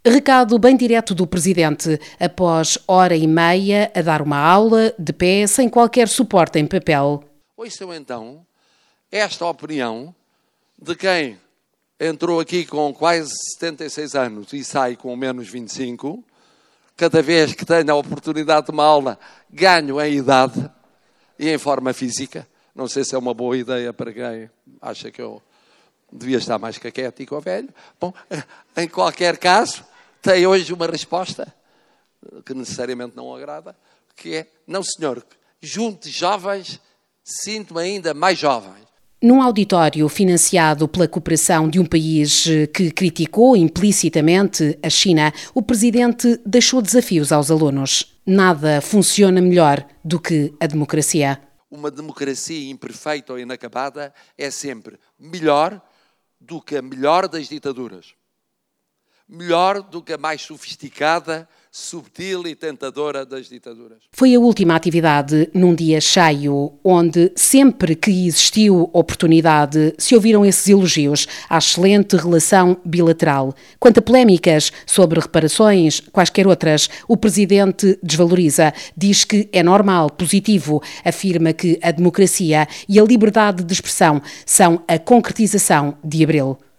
Recado bem direto do Presidente, após hora e meia a dar uma aula, de pé, sem qualquer suporte em papel. Ouçam então esta opinião de quem entrou aqui com quase 76 anos e sai com menos 25. Cada vez que tenho a oportunidade de uma aula, ganho em idade e em forma física. Não sei se é uma boa ideia para quem acha que eu devia estar mais caquético ou velho. Bom, em qualquer caso, tem hoje uma resposta que necessariamente não agrada, que é, não senhor, junte jovens, sinto-me ainda mais jovem. Num auditório financiado pela cooperação de um país que criticou implicitamente a China, o Presidente deixou desafios aos alunos. Nada funciona melhor do que a democracia. Uma democracia imperfeita ou inacabada é sempre melhor do que a melhor das ditaduras. Melhor do que a mais sofisticada, subtil e tentadora das ditaduras. Foi a última atividade num dia cheio, onde sempre que existiu oportunidade se ouviram esses elogios à excelente relação bilateral. Quanto a polémicas sobre reparações, quaisquer outras, o Presidente desvaloriza, diz que é normal, positivo, afirma que a democracia e a liberdade de expressão são a concretização de Abril.